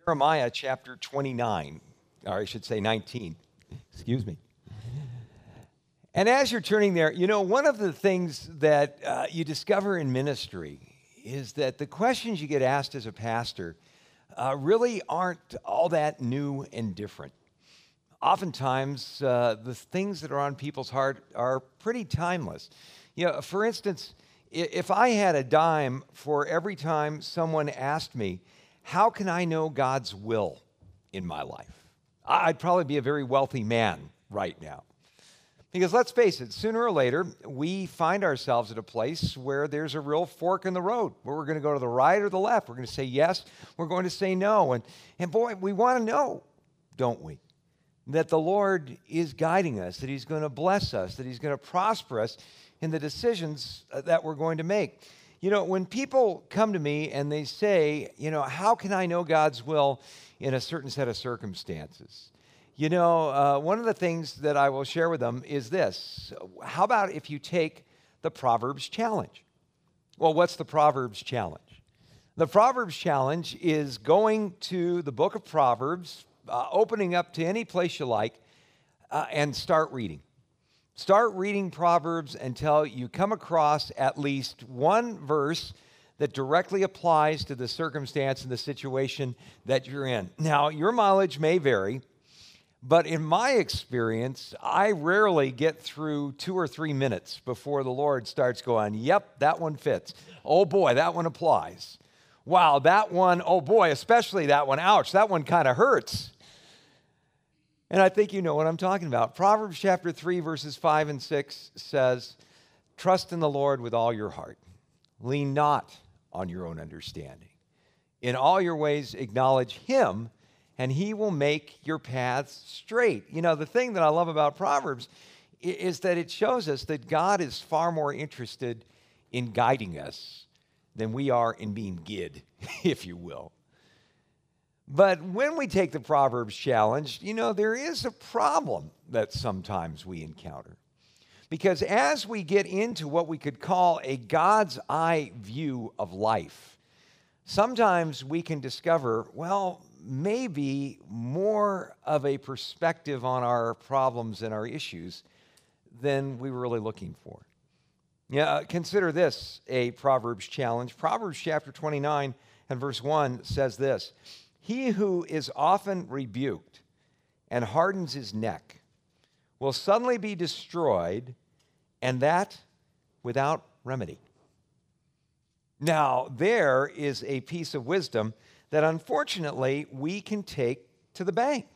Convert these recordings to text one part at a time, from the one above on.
Jeremiah chapter 29, or I should say 19. Excuse me. And as you're turning there, one of the things that you discover in ministry is that the questions you get asked as a pastor really aren't all that new and different. Oftentimes, the things that are on people's heart are pretty timeless. For instance, if I had a dime for every time someone asked me, how can I know God's will in my life? I'd probably be a very wealthy man right now. Because let's face it, sooner or later, we find ourselves at a place where there's a real fork in the road, where we're going to go to the right or the left. We're going to say yes, we're going to say no. And boy, we want to know, don't we? That the Lord is guiding us, that He's going to bless us, that He's going to prosper us in the decisions that we're going to make. When people come to me and they say, how can I know God's will in a certain set of circumstances? One of the things that I will share with them is this. How about if you take the Proverbs Challenge? Well, what's the Proverbs Challenge? The Proverbs Challenge is going to the book of Proverbs, opening up to any place you like, and start reading. Start reading Proverbs until you come across at least one verse that directly applies to the circumstance and the situation that you're in. Now, your mileage may vary, but in my experience, I rarely get through 2 or 3 minutes before the Lord starts going, yep, that one fits. Oh boy, that one applies. Wow, that one, oh boy, especially that one, ouch, that one kind of hurts. And I think you know what I'm talking about. Proverbs chapter 3, verses 5 and 6 says, trust in the Lord with all your heart. Lean not on your own understanding. In all your ways acknowledge Him, and He will make your paths straight. The thing that I love about Proverbs is that it shows us that God is far more interested in guiding us than we are in being guided, if you will. But when we take the Proverbs Challenge, there is a problem that sometimes we encounter. Because as we get into what we could call a God's eye view of life, sometimes we can discover, well, maybe more of a perspective on our problems and our issues than we were really looking for. Consider this a Proverbs Challenge. Proverbs chapter 29 and verse 1 says this, he who is often rebuked and hardens his neck will suddenly be destroyed, and that without remedy. Now, there is a piece of wisdom that unfortunately we can take to the bank.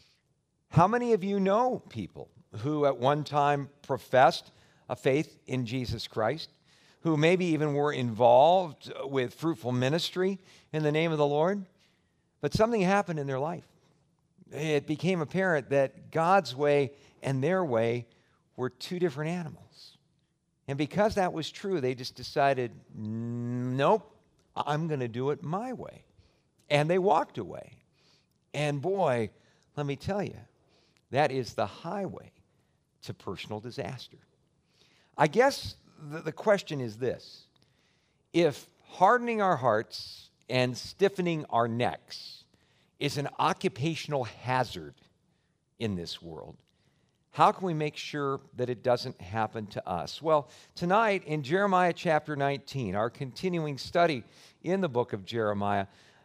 How many of you know people who at one time professed a faith in Jesus Christ, who maybe even were involved with fruitful ministry in the name of the Lord? But something happened in their life. It became apparent that God's way and their way were two different animals. And because that was true, they just decided, nope, I'm going to do it my way. And they walked away. And boy, let me tell you, that is the highway to personal disaster. I guess the question is this. If hardening our hearts and stiffening our necks is an occupational hazard in this world, how can we make sure that it doesn't happen to us? Well, tonight in Jeremiah chapter 19, our continuing study in the book of Jeremiah,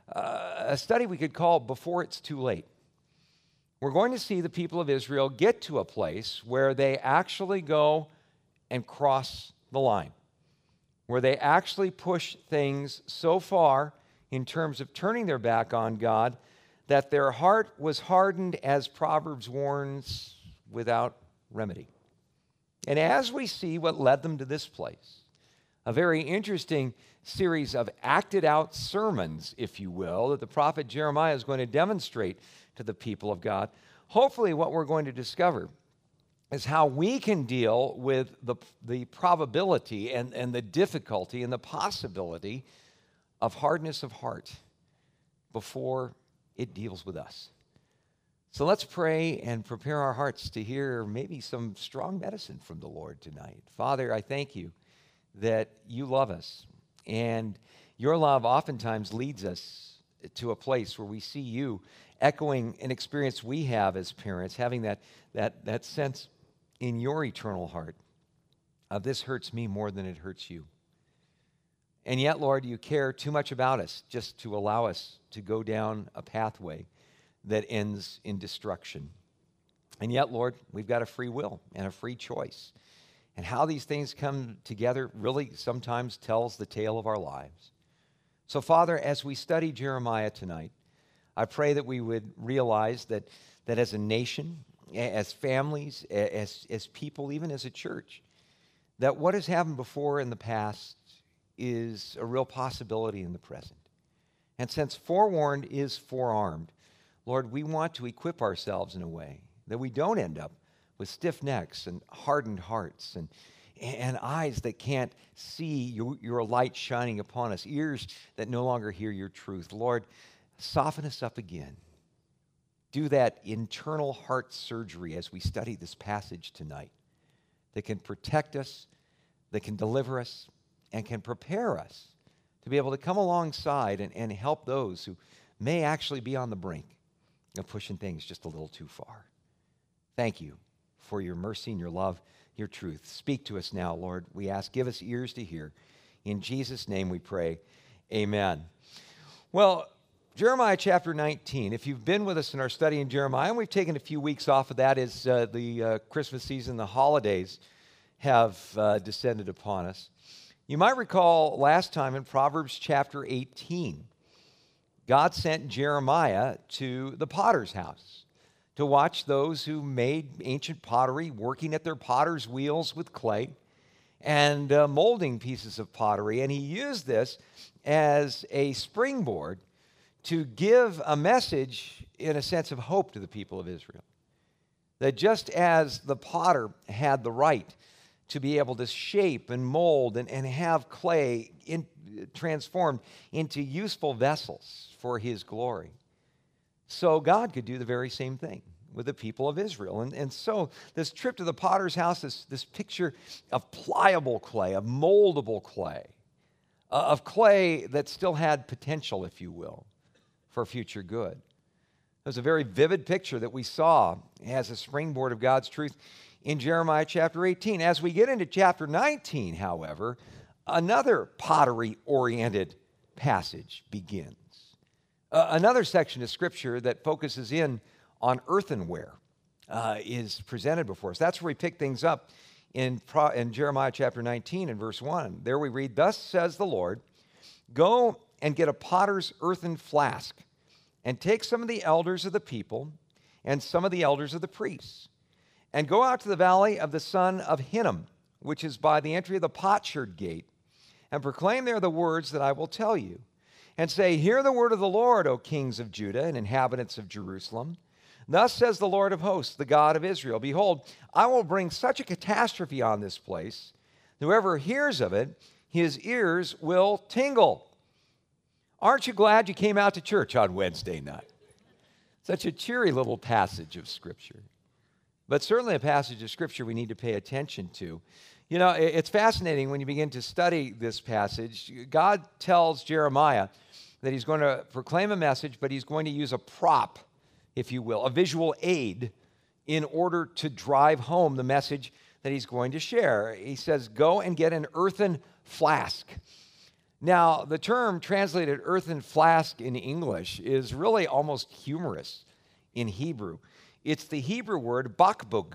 a study we could call Before It's Too Late. We're going to see the people of Israel get to a place where they actually go and cross the line, where they actually push things so far in terms of turning their back on God that their heart was hardened, as Proverbs warns, without remedy. And as we see what led them to this place, a very interesting series of acted out sermons, if you will, that the prophet Jeremiah is going to demonstrate to the people of God. Hopefully what we're going to discover is how we can deal with the probability and the difficulty and the possibility of hardness of heart before it deals with us. So let's pray and prepare our hearts to hear maybe some strong medicine from the Lord tonight. Father, I thank you that you love us, and your love oftentimes leads us to a place where we see you echoing an experience we have as parents, having that sense in your eternal heart of this hurts me more than it hurts you. And yet, Lord, you care too much about us just to allow us to go down a pathway that ends in destruction. And yet, Lord, we've got a free will and a free choice. And how these things come together really sometimes tells the tale of our lives. So, Father, as we study Jeremiah tonight, I pray that we would realize that as a nation, as families, as people, even as a church, that what has happened before in the past is a real possibility in the present. And since forewarned is forearmed, Lord, we want to equip ourselves in a way that we don't end up with stiff necks and hardened hearts and eyes that can't see your light shining upon us, ears that no longer hear your truth. Lord, soften us up again. Do that internal heart surgery as we study this passage tonight that can protect us, that can deliver us, and can prepare us to be able to come alongside and help those who may actually be on the brink of pushing things just a little too far. Thank you for your mercy and your love, your truth. Speak to us now, Lord. We ask, give us ears to hear. In Jesus' name we pray, amen. Well, Jeremiah chapter 19, if you've been with us in our study in Jeremiah, and we've taken a few weeks off of that as the Christmas season, the holidays have descended upon us. You might recall last time in Proverbs chapter 18, God sent Jeremiah to the potter's house to watch those who made ancient pottery, working at their potter's wheels with clay and molding pieces of pottery. And he used this as a springboard to give a message, in a sense, of hope to the people of Israel. That just as the potter had the right to be able to shape and mold and have clay transformed into useful vessels for his glory, so God could do the very same thing with the people of Israel. And so this trip to the potter's house, this picture of pliable clay, of moldable clay, of clay that still had potential, if you will, for future good. It was a very vivid picture that we saw as a springboard of God's truth in Jeremiah chapter 18. As we get into chapter 19, however, another pottery-oriented passage begins. Another section of Scripture that focuses in on earthenware is presented before us. That's where we pick things up in Jeremiah chapter 19 and verse 1. There we read, "Thus says the Lord, go and get a potter's earthen flask, and take some of the elders of the people and some of the elders of the priests, and go out to the valley of the son of Hinnom, which is by the entry of the potsherd gate, and proclaim there the words that I will tell you, and say, hear the word of the Lord, O kings of Judah and inhabitants of Jerusalem. Thus says the Lord of hosts, the God of Israel, behold, I will bring such a catastrophe on this place, whoever hears of it, his ears will tingle." Aren't you glad you came out to church on Wednesday night? Such a cheery little passage of Scripture. But certainly a passage of Scripture we need to pay attention to. You know, it's fascinating when you begin to study this passage. God tells Jeremiah that he's going to proclaim a message, but he's going to use a prop, if you will, a visual aid in order to drive home the message that he's going to share. He says, go and get an earthen flask. Now, the term translated earthen flask in English is really almost humorous in Hebrew. It's the Hebrew word bakbug.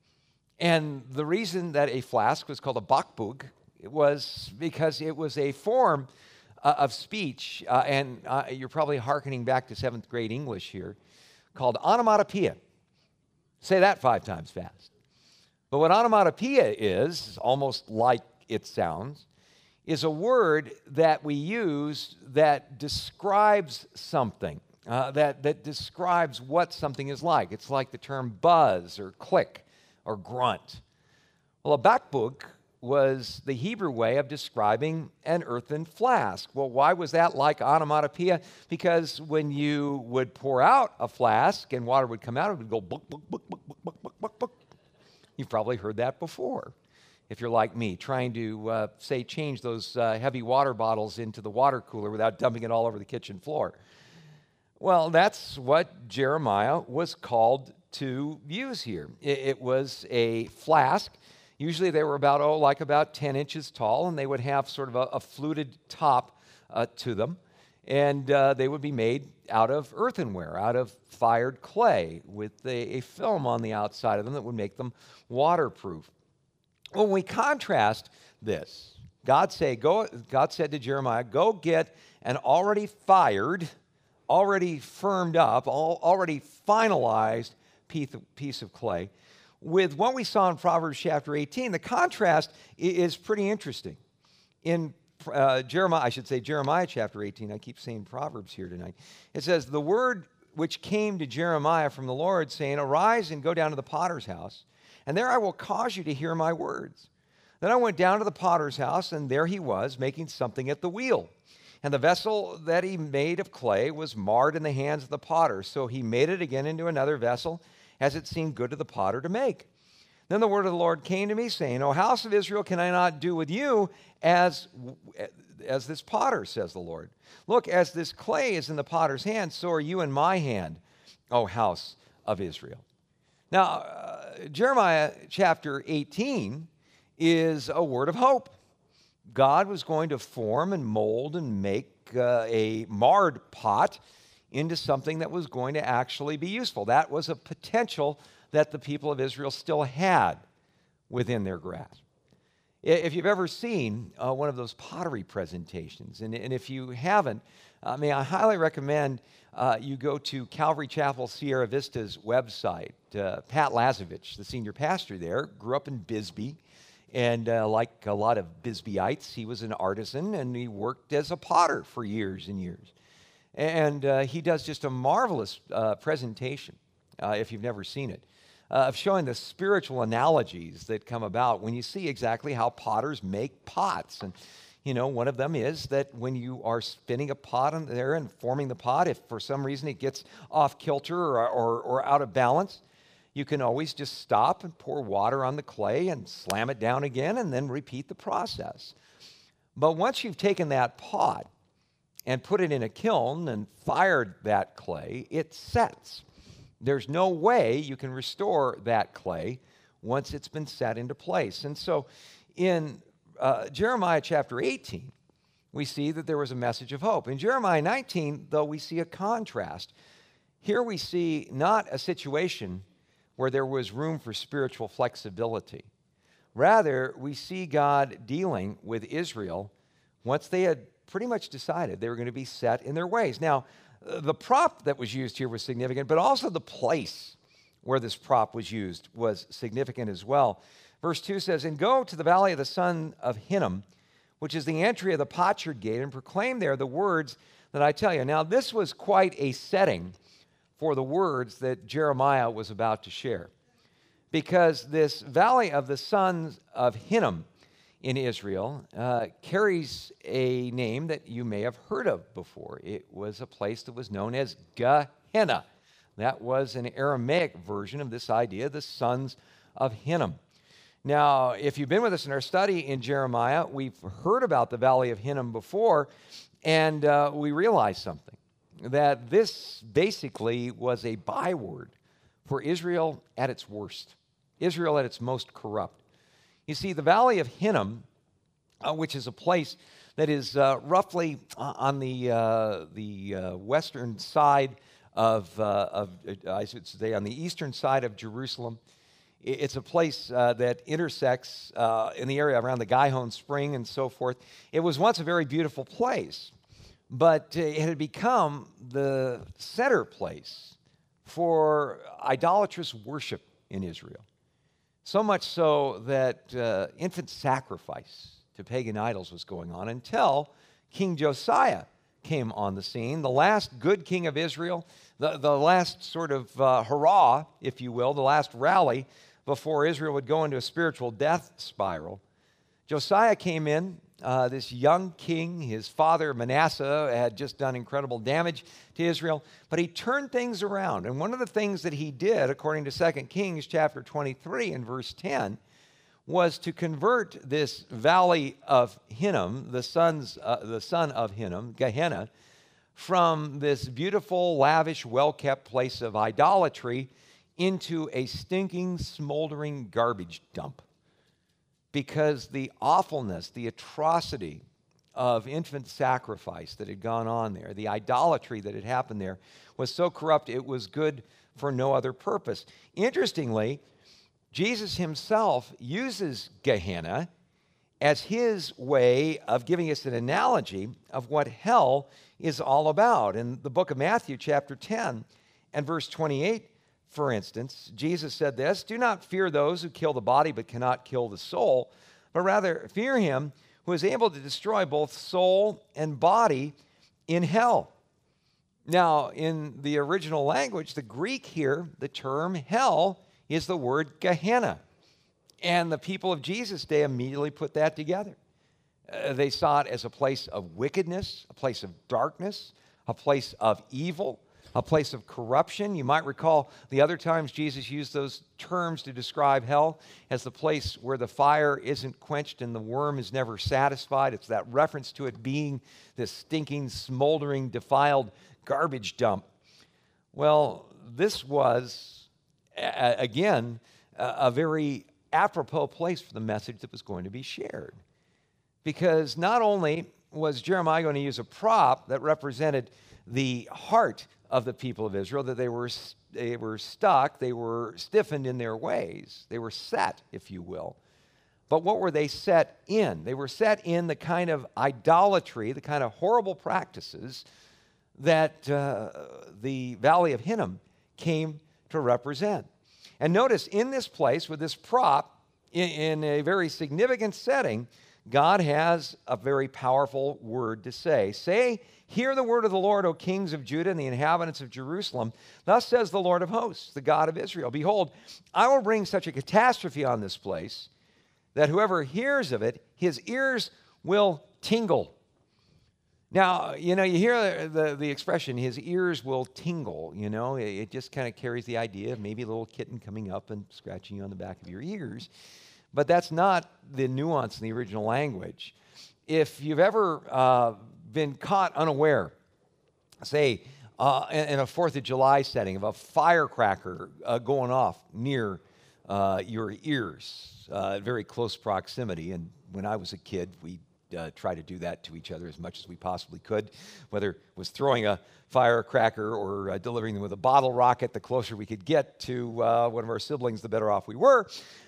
And the reason that a flask was called a bakbug was because it was a form of speech, and you're probably hearkening back to 7th grade English here, called onomatopoeia. Say that 5 times fast. But what onomatopoeia is, almost like it sounds, is a word that we use that describes something, that describes what something is like. It's like the term buzz or click or grunt. Well, a bakbug was the Hebrew way of describing an earthen flask. Well, why was that like onomatopoeia? Because when you would pour out a flask and water would come out, it would go buck, buck, buck, buck, buck, buck, buck, buck, buck. You've probably heard that before. If you're like me, trying to, change those heavy water bottles into the water cooler without dumping it all over the kitchen floor. Well, that's what Jeremiah was called to use here. It was a flask. Usually they were about 10 inches tall, and they would have sort of a fluted top to them. And they would be made out of earthenware, out of fired clay, with a film on the outside of them that would make them waterproof. When we contrast this, God said to Jeremiah, go get an already fired, already firmed up, already finalized piece of clay. With what we saw in Proverbs chapter 18, the contrast is pretty interesting. In Jeremiah chapter 18, I keep saying Proverbs here tonight. It says, the word which came to Jeremiah from the Lord, saying, arise and go down to the potter's house, and there I will cause you to hear my words. Then I went down to the potter's house, and there he was, making something at the wheel. And the vessel that he made of clay was marred in the hands of the potter. So he made it again into another vessel, as it seemed good to the potter to make. Then the word of the Lord came to me, saying, O house of Israel, can I not do with you as this potter, says the Lord? Look, as this clay is in the potter's hand, so are you in my hand, O house of Israel. Now, Jeremiah chapter 18 is a word of hope. God was going to form and mold and make a marred pot into something that was going to actually be useful. That was a potential that the people of Israel still had within their grasp. If you've ever seen one of those pottery presentations, and if you haven't, may I highly recommend you go to Calvary Chapel Sierra Vista's website. Pat Lazovich, the senior pastor there, grew up in Bisbee, and like a lot of Bisbeeites, he was an artisan, and he worked as a potter for years and years. And he does just a marvelous presentation, if you've never seen it, of showing the spiritual analogies that come about when you see exactly how potters make pots. And, one of them is that when you are spinning a pot in there and forming the pot, if for some reason it gets off kilter or out of balance, you can always just stop and pour water on the clay and slam it down again and then repeat the process. But once you've taken that pot and put it in a kiln and fired that clay, it sets. There's no way you can restore that clay once it's been set into place. And so in Jeremiah chapter 18, we see that there was a message of hope. In Jeremiah 19, though, we see a contrast. Here we see not a situation where there was room for spiritual flexibility. Rather, we see God dealing with Israel once they had pretty much decided they were going to be set in their ways. Now, the prop that was used here was significant, but also the place where this prop was used was significant as well. Verse 2 says, and go to the valley of the son of Hinnom, which is the entry of the potsherd gate, and proclaim there the words that I tell you. Now, this was quite a setting for the words that Jeremiah was about to share, because this valley of the sons of Hinnom in Israel carries a name that you may have heard of before. It was a place that was known as Gehenna. That was an Aramaic version of this idea, the sons of Hinnom. Now, if you've been with us in our study in Jeremiah, we've heard about the valley of Hinnom before, and we realized something, that this basically was a byword for Israel at its worst, Israel at its most corrupt. You see, the Valley of Hinnom, which is a place that is roughly on the western side of I should say, on the eastern side of Jerusalem. It's a place that intersects in the area around the Gihon Spring and so forth. It was once a very beautiful place, but it had become the center place for idolatrous worship in Israel. So much so that infant sacrifice to pagan idols was going on until King Josiah came on the scene, the last good king of Israel, the last sort of hurrah, if you will, the last rally before Israel would go into a spiritual death spiral. Josiah came in, this young king. His father Manasseh had just done incredible damage to Israel, but he turned things around. And one of the things that he did, according to 2 Kings chapter 23 and verse 10, was to convert this valley of Hinnom, the son of Hinnom, Gehenna, from this beautiful, lavish, well-kept place of idolatry into a stinking, smoldering garbage dump. Because the awfulness, the atrocity of infant sacrifice that had gone on there, the idolatry that had happened there, was so corrupt it was good for no other purpose. Interestingly, Jesus himself uses Gehenna as his way of giving us an analogy of what hell is all about. In the book of Matthew, chapter 10 and verse 28, for instance, Jesus said this, "Do not fear those who kill the body but cannot kill the soul, but rather fear him who is able to destroy both soul and body in hell." Now, in the original language, the Greek here, the term hell is the word Gehenna. And the people of Jesus' day immediately put that together. They saw it as a place of wickedness, a place of darkness, a place of evil, a place of corruption. You might recall the other times Jesus used those terms to describe hell as the place where the fire isn't quenched and the worm is never satisfied. It's that reference to it being this stinking, smoldering, defiled garbage dump. Well, this was, again, a very apropos place for the message that was going to be shared. Because not only was Jeremiah going to use a prop that represented the heart of the people of Israel, that they were stuck, they were stiffened in their ways, they were set, if you will. But what were they set in? They were set in the kind of idolatry, the kind of horrible practices that the Valley of Hinnom came to represent. And notice, in this place, with this prop, in a very significant setting, God has a very powerful word to say. Say, "Hear the word of the Lord, O kings of Judah and the inhabitants of Jerusalem. Thus says the Lord of hosts, the God of Israel. Behold, I will bring such a catastrophe on this place that whoever hears of it, his ears will tingle." Now, you hear the expression, "his ears will tingle," It just kind of carries the idea of maybe a little kitten coming up and scratching you on the back of your ears. But that's not the nuance in the original language. If you've ever been caught unaware, say, in a 4th of July setting, of a firecracker going off near your ears, very close proximity, and when I was a kid, we try to do that to each other as much as we possibly could, whether it was throwing a firecracker or delivering them with a bottle rocket. The closer we could get to one of our siblings, the better off we were.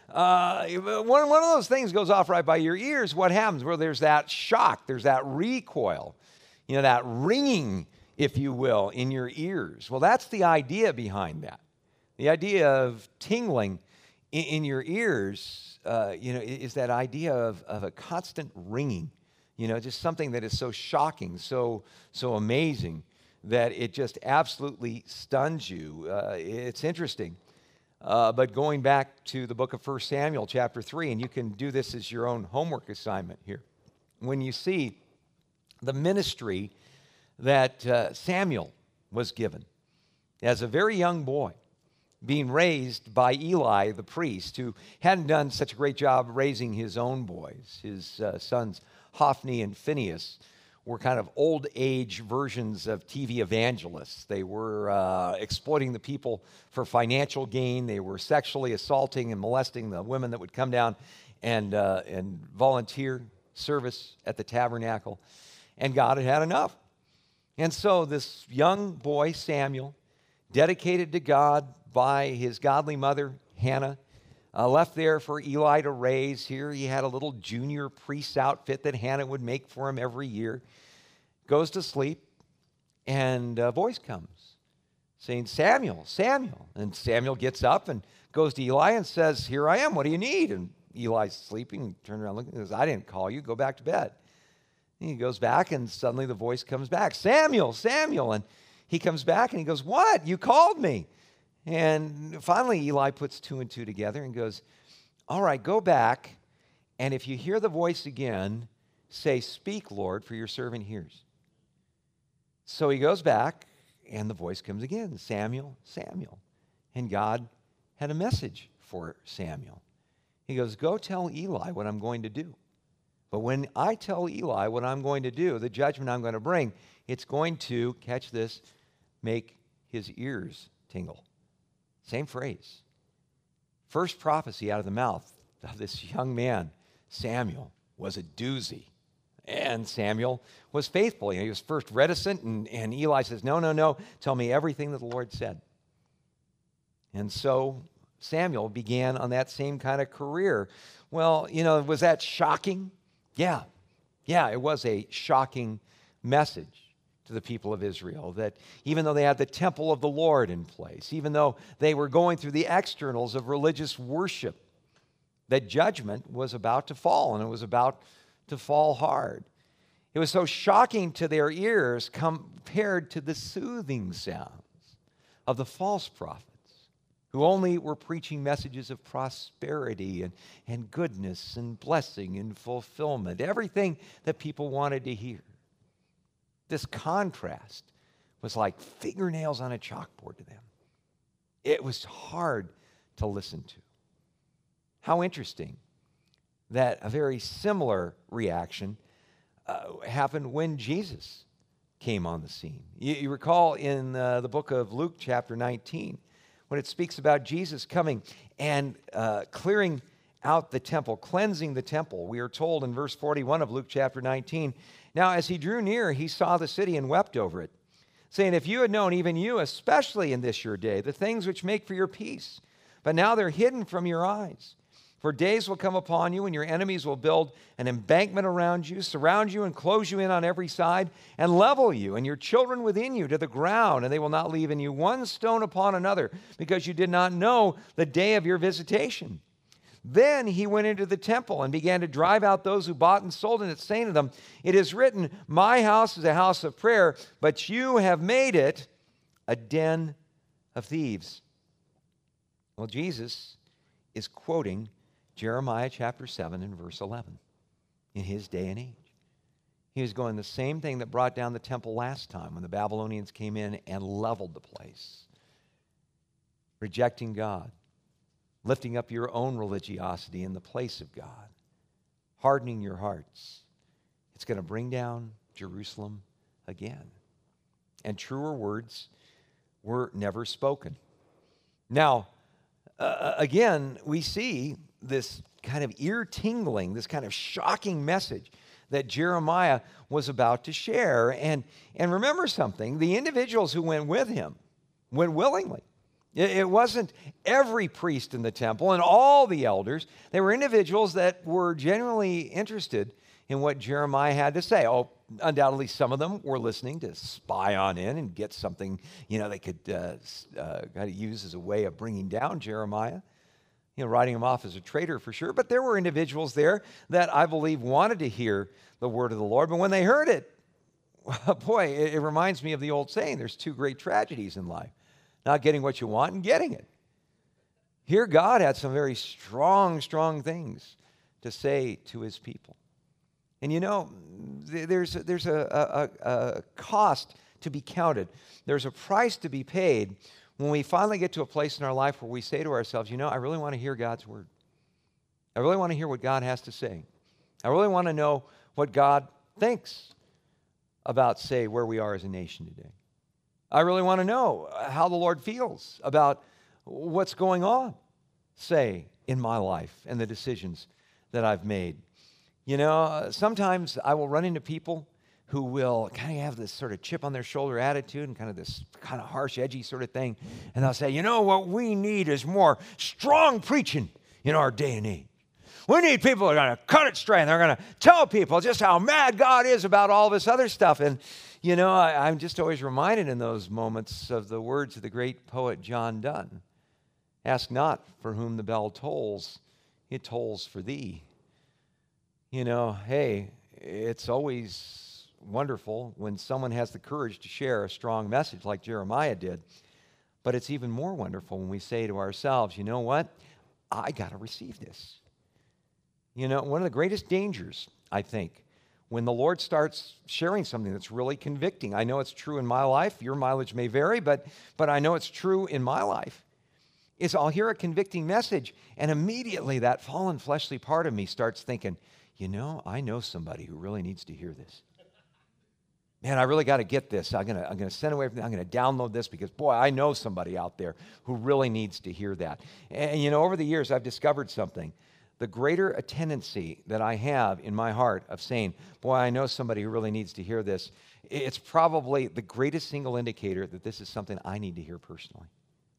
One of those things goes off right by your ears. What happens? Well, there's that shock, there's that recoil, that ringing, if you will, in your ears. Well, that's the idea behind that. The idea of tingling in your ears, is that idea of a constant ringing, just something that is so shocking, so amazing that it just absolutely stuns you. It's interesting. But going back to the book of 1 Samuel chapter 3, and you can do this as your own homework assignment here, when you see the ministry that Samuel was given as a very young boy, being raised by Eli the priest, who hadn't done such a great job raising his own boys. His sons Hophni and Phinehas were kind of old age versions of TV evangelists. They were exploiting the people for financial gain. They were sexually assaulting and molesting the women that would come down and volunteer service at the tabernacle. And God had had enough. And so this young boy, Samuel, dedicated to God by his godly mother, Hannah, left there for Eli to raise. Here he had a little junior priest's outfit that Hannah would make for him every year. Goes to sleep, and a voice comes saying, "Samuel, Samuel." And Samuel gets up and goes to Eli and says, "Here I am, what do you need?" And Eli's sleeping, and turned around looking and says, "I didn't call you, go back to bed." And he goes back, and suddenly the voice comes back, "Samuel, Samuel." And he comes back and he goes, "What? You called me." And finally, Eli puts 2 and 2 together and goes, "All right, go back, and if you hear the voice again, say, 'Speak, Lord, for your servant hears.'" So he goes back, and the voice comes again, "Samuel, Samuel." And God had a message for Samuel. He goes, "Go tell Eli what I'm going to do. But when I tell Eli what I'm going to do, the judgment I'm going to bring, it's going to, catch this, make his ears tingle. Same phrase. First prophecy out of the mouth of this young man, Samuel, was a doozy. And Samuel was faithful. He was first reticent, and Eli says, no, tell me everything that the Lord said. And so Samuel began on that same kind of career. Well, was that shocking? Yeah, it was a shocking message to the people of Israel, that even though they had the temple of the Lord in place, even though they were going through the externals of religious worship, that judgment was about to fall, and it was about to fall hard. It was so shocking to their ears compared to the soothing sounds of the false prophets, who only were preaching messages of prosperity and goodness and blessing and fulfillment, everything that people wanted to hear. This contrast was like fingernails on a chalkboard to them. It was hard to listen to. How interesting that a very similar reaction happened when Jesus came on the scene. You recall in the book of Luke chapter 19, when it speaks about Jesus coming and clearing out the temple, cleansing the temple. We are told in verse 41 of Luke chapter 19, now as he drew near, he saw the city and wept over it, saying, if you had known, even you, especially in this your day, the things which make for your peace, but now they're hidden from your eyes. For days will come upon you, and your enemies will build an embankment around you, surround you and close you in on every side, and level you and your children within you to the ground, and they will not leave in you one stone upon another, because you did not know the day of your visitation. Then he went into the temple and began to drive out those who bought and sold in it, saying to them, it is written, my house is a house of prayer, but you have made it a den of thieves. Well, Jesus is quoting Jeremiah chapter 7 and verse 11 in his day and age. He was going the same thing that brought down the temple last time when the Babylonians came in and leveled the place. Rejecting God, lifting up your own religiosity in the place of God, hardening your hearts. It's going to bring down Jerusalem again. And truer words were never spoken. Now, again, we see this kind of ear-tingling, this kind of shocking message that Jeremiah was about to share. And remember something, the individuals who went with him went willingly. It wasn't every priest in the temple and all the elders. They were individuals that were genuinely interested in what Jeremiah had to say. Oh, undoubtedly some of them were listening to spy on in and get something, they could kind of use as a way of bringing down Jeremiah, writing him off as a traitor for sure. But there were individuals there that I believe wanted to hear the word of the Lord. But when they heard it, boy, it reminds me of the old saying, there's two great tragedies in life. Not getting what you want and getting it. Here God had some very strong things to say to his people. And there's a cost to be counted. There's a price to be paid when we finally get to a place in our life where we say to ourselves, I really want to hear God's word. I really want to hear what God has to say. I really want to know what God thinks about, say, where we are as a nation today. I really want to know how the Lord feels about what's going on, say, in my life and the decisions that I've made. Sometimes I will run into people who will kind of have this sort of chip on their shoulder attitude and kind of this kind of harsh, edgy sort of thing. And they'll say, what we need is more strong preaching in our day and age. We need people that are going to cut it straight. They're going to tell people just how mad God is about all this other stuff. And I'm just always reminded in those moments of the words of the great poet John Donne. Ask not for whom the bell tolls, it tolls for thee. Hey, it's always wonderful when someone has the courage to share a strong message like Jeremiah did. But it's even more wonderful when we say to ourselves, what? I got to receive this. One of the greatest dangers, I think, when the Lord starts sharing something that's really convicting, I know it's true in my life, your mileage may vary, but I know it's true in my life, is I'll hear a convicting message, and immediately that fallen fleshly part of me starts thinking, I know somebody who really needs to hear this. Man, I really got to get this. I'm gonna send away from. I'm gonna download this because boy, I know somebody out there who really needs to hear that. And over the years, I've discovered something. The greater a tendency that I have in my heart of saying, boy, I know somebody who really needs to hear this, it's probably the greatest single indicator that this is something I need to hear personally.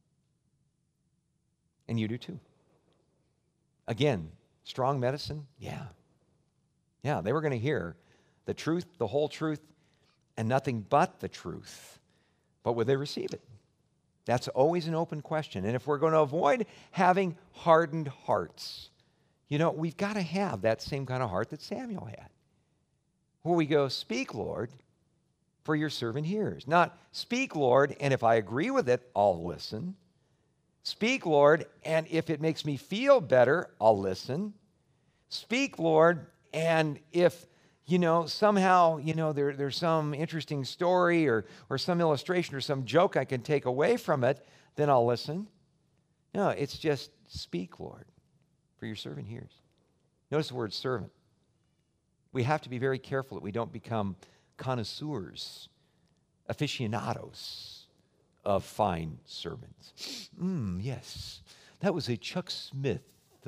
And you do too. Again, strong medicine, yeah. Yeah, they were going to hear the truth, the whole truth, and nothing but the truth. But would they receive it? That's always an open question. And if we're going to avoid having hardened hearts, we've got to have that same kind of heart that Samuel had. Where we go, speak, Lord, for your servant hears. Not speak, Lord, and if I agree with it, I'll listen. Speak, Lord, and if it makes me feel better, I'll listen. Speak, Lord, and if, somehow, there's some interesting story or some illustration or some joke I can take away from it, then I'll listen. No, it's just speak, Lord, for your servant hears. Notice the word servant. We have to be very careful that we don't become connoisseurs, aficionados of fine sermons. Yes, that was a Chuck Smith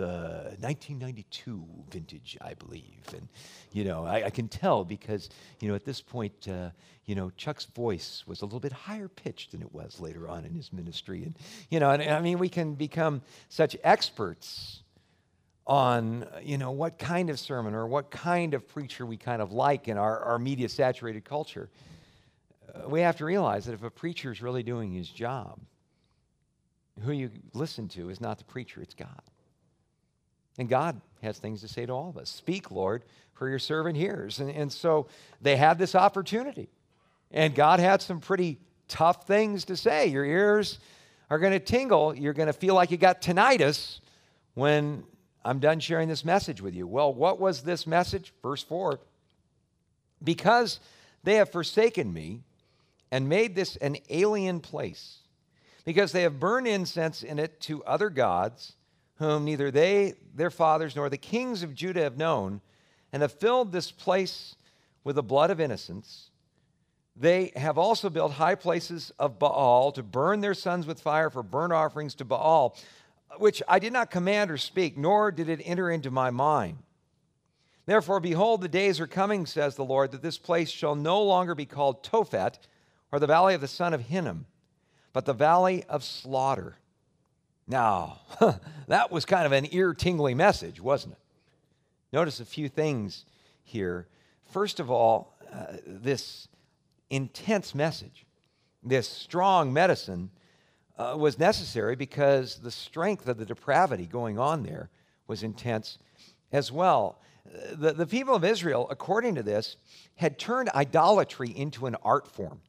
1992 vintage, I believe. And, I can tell because, at this point, Chuck's voice was a little bit higher pitched than it was later on in his ministry. And, we can become such experts on, what kind of sermon or what kind of preacher we kind of like in our media-saturated culture. We have to realize that if a preacher is really doing his job, who you listen to is not the preacher, it's God. And God has things to say to all of us. Speak, Lord, for your servant hears. And so they had this opportunity. And God had some pretty tough things to say. Your ears are going to tingle. You're going to feel like you got tinnitus when I'm done sharing this message with you. Well, what was this message? Verse 4. Because they have forsaken me and made this an alien place, because they have burned incense in it to other gods, whom neither they, their fathers, nor the kings of Judah have known, and have filled this place with the blood of innocents. They have also built high places of Baal to burn their sons with fire for burnt offerings to Baal, which I did not command or speak, nor did it enter into my mind. Therefore, behold, the days are coming, says the Lord, that this place shall no longer be called Tophet, or the valley of the son of Hinnom, but the valley of slaughter. Now, that was kind of an ear-tingling message, wasn't it? Notice a few things here. First of all, this intense message, this strong medicine, was necessary because the strength of the depravity going on there was intense as well. The people of Israel, according to this, had turned idolatry into an art form.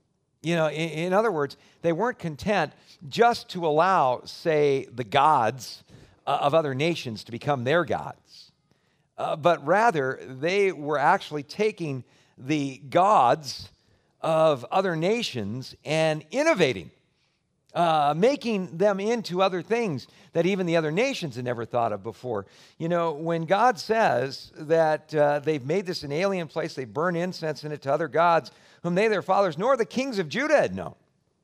In other words, they weren't content just to allow, say, the gods of other nations to become their gods, but rather they were actually taking the gods of other nations and innovating, making them into other things that even the other nations had never thought of before. When God says that they've made this an alien place, they burn incense in it to other gods, whom they, their fathers, nor the kings of Judah had known.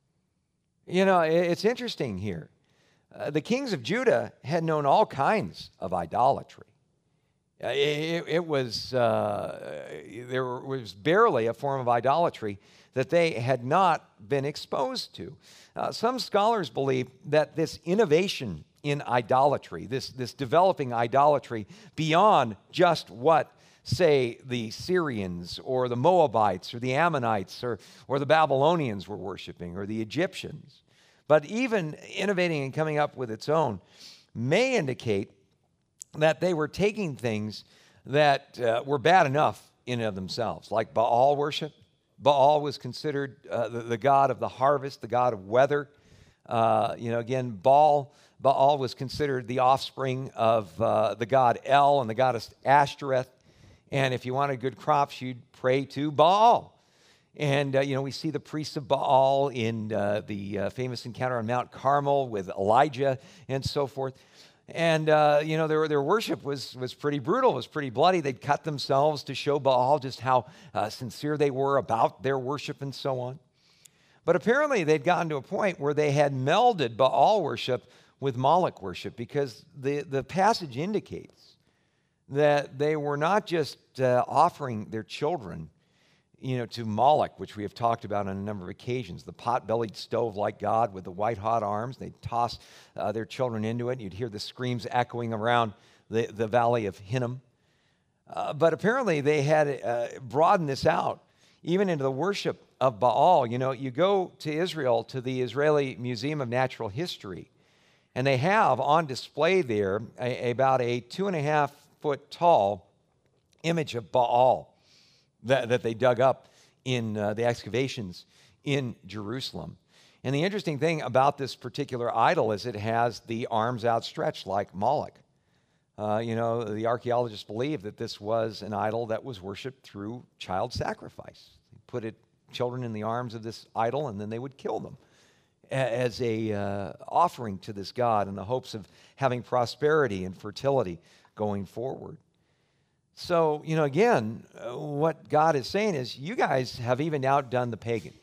It's interesting here. The kings of Judah had known all kinds of idolatry. There was barely a form of idolatry that they had not been exposed to. Some scholars believe that this innovation in idolatry, this developing idolatry beyond just what, say, the Syrians or the Moabites or the Ammonites or the Babylonians were worshiping, or the Egyptians, but even innovating and coming up with its own, may indicate that they were taking things that were bad enough in and of themselves, like Baal worship. Baal was considered the god of the harvest, the god of weather. Again, Baal was considered the offspring of the god El and the goddess Ashtoreth. And if you wanted good crops, you'd pray to Baal. And, we see the priests of Baal in the famous encounter on Mount Carmel with Elijah and so forth. And, their worship was pretty brutal, was pretty bloody. They'd cut themselves to show Baal just how sincere they were about their worship and so on. But apparently they'd gotten to a point where they had melded Baal worship with Moloch worship, because the passage indicates that they were not just offering their children to Moloch, which we have talked about on a number of occasions, the pot-bellied stove-like god with the white-hot arms. They'd toss their children into it, and you'd hear the screams echoing around the valley of Hinnom. But apparently they had broadened this out, even into the worship of Baal. You go to Israel, to the Israeli Museum of Natural History, and they have on display there about a 2.5-foot tall image of Baal that they dug up in the excavations in Jerusalem. And the interesting thing about this particular idol is it has the arms outstretched like Moloch. The archaeologists believe that this was an idol that was worshipped through child sacrifice. They put children in the arms of this idol, and then they would kill them as a offering to this god in the hopes of having prosperity and fertility going forward. So, again, what God is saying is, you guys have even outdone the pagans.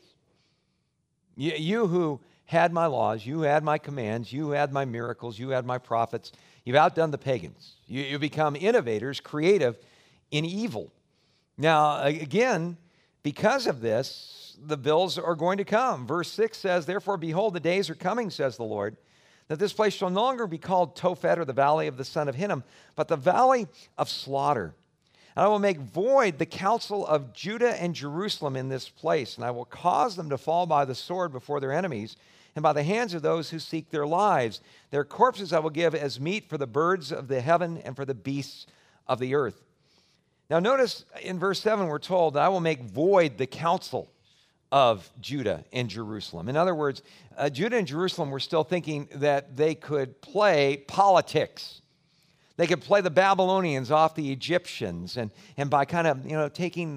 You who had my laws, you had my commands, you had my miracles, you had my prophets, you've outdone the pagans. You become innovators, creative in evil. Now, again, because of this, the bills are going to come. Verse 6 says, "Therefore, behold, the days are coming, says the Lord, that this place shall no longer be called Tophet, or the valley of the son of Hinnom, but the valley of slaughter. And I will make void the counsel of Judah and Jerusalem in this place, and I will cause them to fall by the sword before their enemies, and by the hands of those who seek their lives. Their corpses I will give as meat for the birds of the heaven and for the beasts of the earth." Now notice in verse 7 we're told that I will make void the counsel of Judah and Jerusalem. In other words, Judah and Jerusalem were still thinking that they could play politics. They could play the Babylonians off the Egyptians, and by kind of taking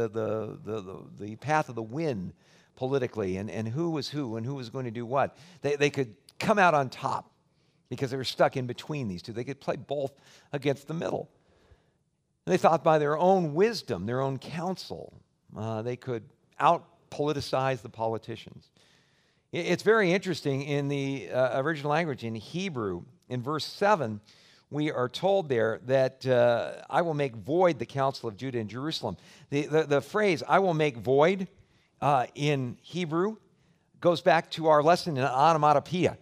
the path of the wind politically, and who was who and who was going to do what. They could come out on top because they were stuck in between these two. They could play both against the middle. They thought by their own wisdom, their own counsel, they could out-politicize the politicians. It's very interesting in the original language, in Hebrew, in verse 7, we are told there that I will make void the counsel of Judah and Jerusalem. The phrase, I will make void, in Hebrew, goes back to our lesson in onomatopoeia.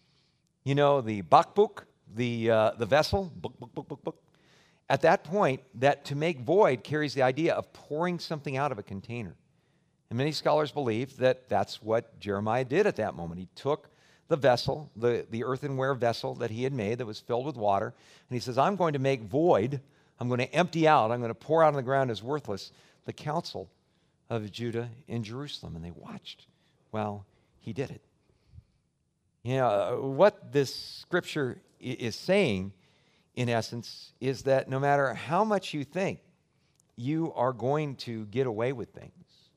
The bakbuk, the vessel, buk, buk, buk, buk, buk. At that point, that to make void carries the idea of pouring something out of a container. And many scholars believe that that's what Jeremiah did at that moment. He took the vessel, the earthenware vessel that he had made that was filled with water, and he says, I'm going to make void, I'm going to empty out, I'm going to pour out on the ground as worthless the counsel of Judah and Jerusalem. And they watched while he did it. What this scripture is saying, in essence, is that no matter how much you think you are going to get away with things,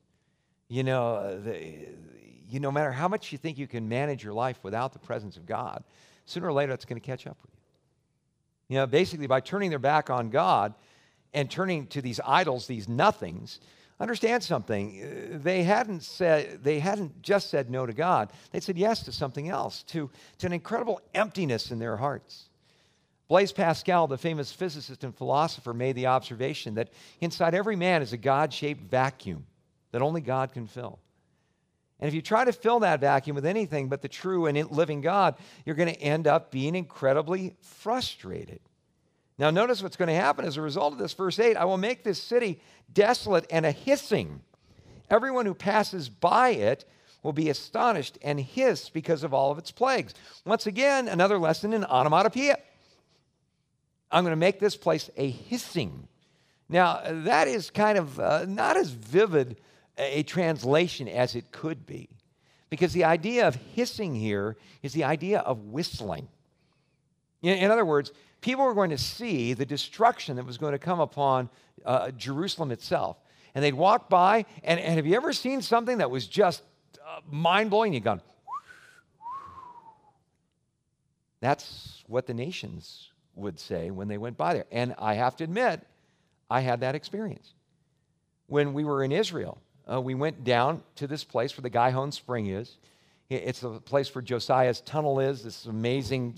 no matter how much you think you can manage your life without the presence of God, sooner or later it's going to catch up with you. Basically by turning their back on God and turning to these idols, these nothings, understand something. They hadn't just said no to God. They said yes to something else, to an incredible emptiness in their hearts. Blaise Pascal, the famous physicist and philosopher, made the observation that inside every man is a God-shaped vacuum that only God can fill. And if you try to fill that vacuum with anything but the true and living God, you're going to end up being incredibly frustrated. Now notice what's going to happen as a result of this. Verse 8, I will make this city desolate and a hissing. Everyone who passes by it will be astonished and hiss because of all of its plagues. Once again, another lesson in onomatopoeia. I'm going to make this place a hissing. Now, that is kind of not as vivid a translation as it could be, because the idea of hissing here is the idea of whistling. In other words, people were going to see the destruction that was going to come upon Jerusalem itself. And they'd walk by, and have you ever seen something that was just mind-blowing? You've gone, That's what the nations would say when they went by there. And I have to admit, I had that experience. When we were in Israel, we went down to this place where the Gihon Spring is. It's the place where Josiah's tunnel is, this amazing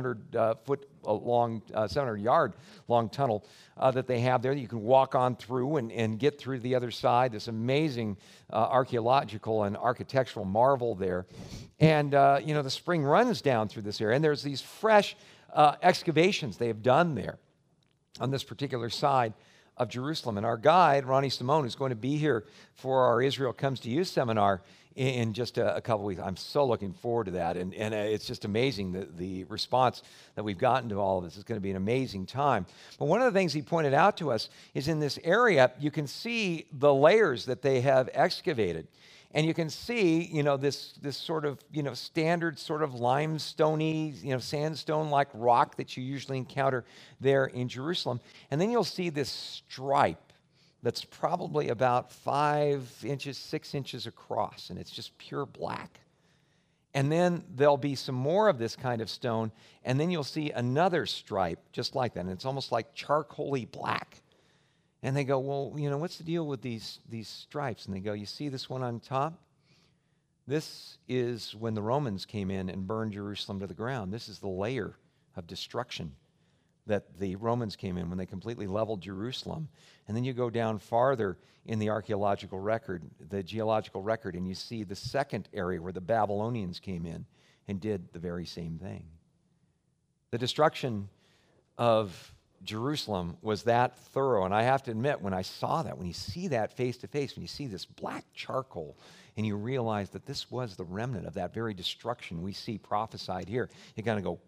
700-yard long tunnel that they have there that you can walk on through and get through to the other side, this amazing archaeological and architectural marvel there. And, the spring runs down through this area, and there's these fresh excavations they have done there on this particular side of Jerusalem. And our guide, Ronnie Simone, who's going to be here for our Israel Comes to You seminar in just a couple weeks. I'm so looking forward to that. And it's just amazing, the response that we've gotten to all of this. It's going to be an amazing time. But one of the things he pointed out to us is in this area, you can see the layers that they have excavated. And you can see, this sort of, standard sort of limestone-y, sandstone-like rock that you usually encounter there in Jerusalem. And then you'll see this stripe that's probably about 5 inches, 6 inches across, and it's just pure black. And then there'll be some more of this kind of stone, and then you'll see another stripe just like that, and it's almost like charcoaly black. And they go, well, what's the deal with these stripes? And they go, you see this one on top? This is when the Romans came in and burned Jerusalem to the ground. This is the layer of destruction that the Romans came in when they completely leveled Jerusalem. And then you go down farther in the archaeological record, the geological record, and you see the second area where the Babylonians came in and did the very same thing. The destruction of Jerusalem was that thorough. And I have to admit, when I saw that, when you see that face to face, when you see this black charcoal, and you realize that this was the remnant of that very destruction we see prophesied here, you kind of go,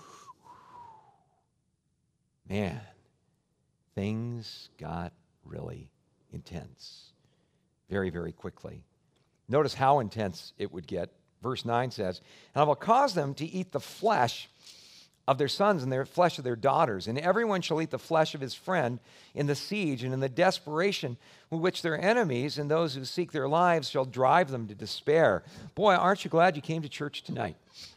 man, things got really intense very, very quickly. Notice how intense it would get. Verse 9 says, and I will cause them to eat the flesh of their sons and the flesh of their daughters, and everyone shall eat the flesh of his friend in the siege and in the desperation with which their enemies and those who seek their lives shall drive them to despair. Boy, aren't you glad you came to church tonight?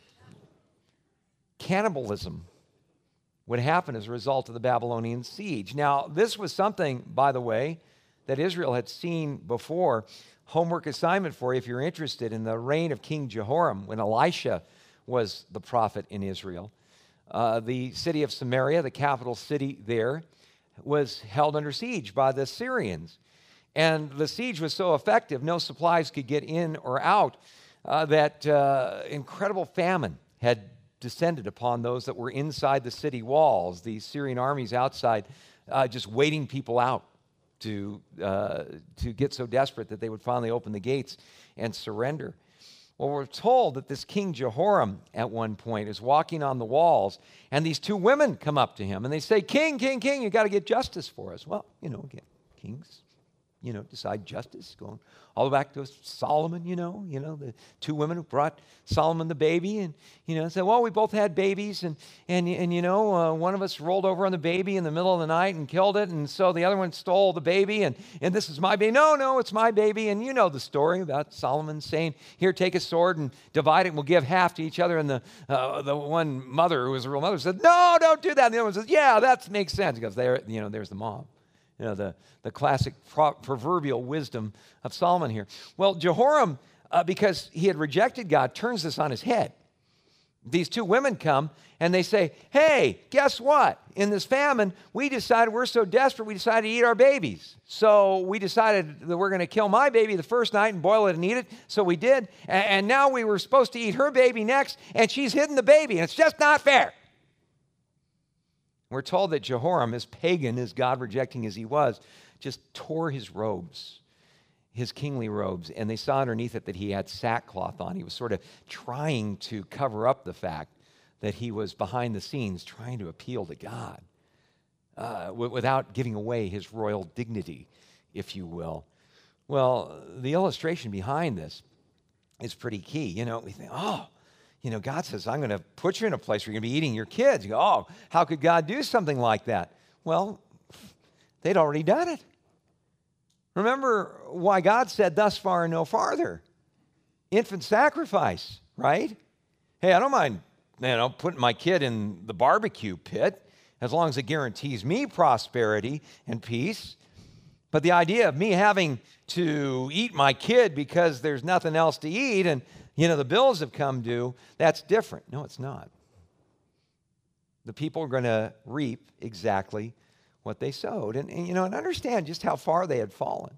Cannibalism would happen as a result of the Babylonian siege. Now, this was something, by the way, that Israel had seen before. Homework assignment for you if you're interested in the reign of King Jehoram when Elisha was the prophet in Israel. The city of Samaria, the capital city there, was held under siege by the Syrians. And the siege was so effective, no supplies could get in or out, that incredible famine had descended upon those that were inside the city walls, the Syrian armies outside, just waiting people out to get so desperate that they would finally open the gates and surrender. Well, we're told that this King Jehoram at one point is walking on the walls, and these two women come up to him, and they say, King, King, King, you got to get justice for us. Well, again, kings, decide justice, going all the way back to Solomon, the two women who brought Solomon the baby, and, said, well, we both had babies, and one of us rolled over on the baby in the middle of the night and killed it, and so the other one stole the baby, and this is my baby. No, it's my baby, and you know the story about Solomon saying, here, take a sword and divide it, and we'll give half to each other, and the one mother, who was a real mother, said, no, don't do that, and the other one says, yeah, that makes sense, because there's the mom. The classic proverbial wisdom of Solomon here. Well, Jehoram, because he had rejected God, turns this on his head. These two women come and they say, hey, guess what? In this famine, we decided we're so desperate, we decided to eat our babies. So we decided that we're going to kill my baby the first night and boil it and eat it. So we did. And now we were supposed to eat her baby next, and she's hidden the baby, and it's just not fair. We're told that Jehoram, as pagan, as God-rejecting as he was, just tore his robes, his kingly robes, and they saw underneath it that he had sackcloth on. He was sort of trying to cover up the fact that he was behind the scenes trying to appeal to God without giving away his royal dignity, if you will. Well, the illustration behind this is pretty key. We think, God says, I'm going to put you in a place where you're going to be eating your kids. You go, oh, how could God do something like that? Well, they'd already done it. Remember why God said thus far and no farther. Infant sacrifice, right? Hey, I don't mind putting my kid in the barbecue pit as long as it guarantees me prosperity and peace. But the idea of me having to eat my kid because there's nothing else to eat and, the bills have come due, that's different. No, it's not. The people are going to reap exactly what they sowed. And understand just how far they had fallen.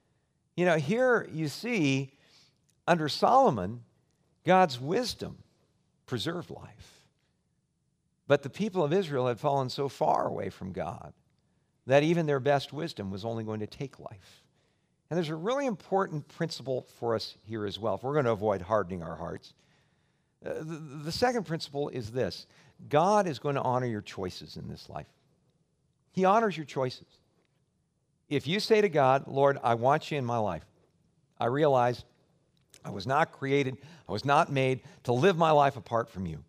Here you see, under Solomon, God's wisdom preserved life. But the people of Israel had fallen so far away from God that even their best wisdom was only going to take life. And there's a really important principle for us here as well, if we're going to avoid hardening our hearts. The second principle is this: God is going to honor your choices in this life. He honors your choices. If you say to God, Lord, I want you in my life. I realize I was not created, I was not made to live my life apart from you.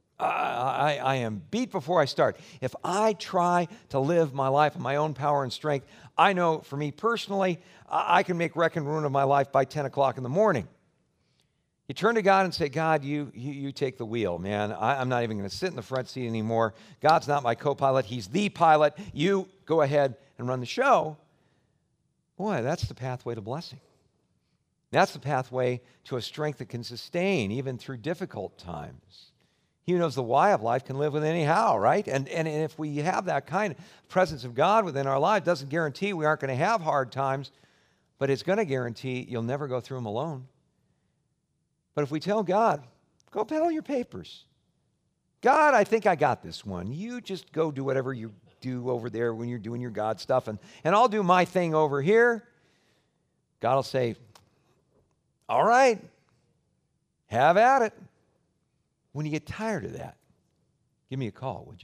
I am beat before I start. If I try to live my life in my own power and strength, I know for me personally, I can make wreck and ruin of my life by 10 o'clock in the morning. You turn to God and say, God, you take the wheel, man. I'm not even going to sit in the front seat anymore. God's not my co-pilot. He's the pilot. You go ahead and run the show. Boy, that's the pathway to blessing. That's the pathway to a strength that can sustain even through difficult times. He who knows the why of life can live with any how, right? And if we have that kind of presence of God within our life, it doesn't guarantee we aren't going to have hard times, but it's going to guarantee you'll never go through them alone. But if we tell God, go peddle your papers. God, I think I got this one. You just go do whatever you do over there when you're doing your God stuff, and I'll do my thing over here. God will say, all right, have at it. When you get tired of that, give me a call, would you?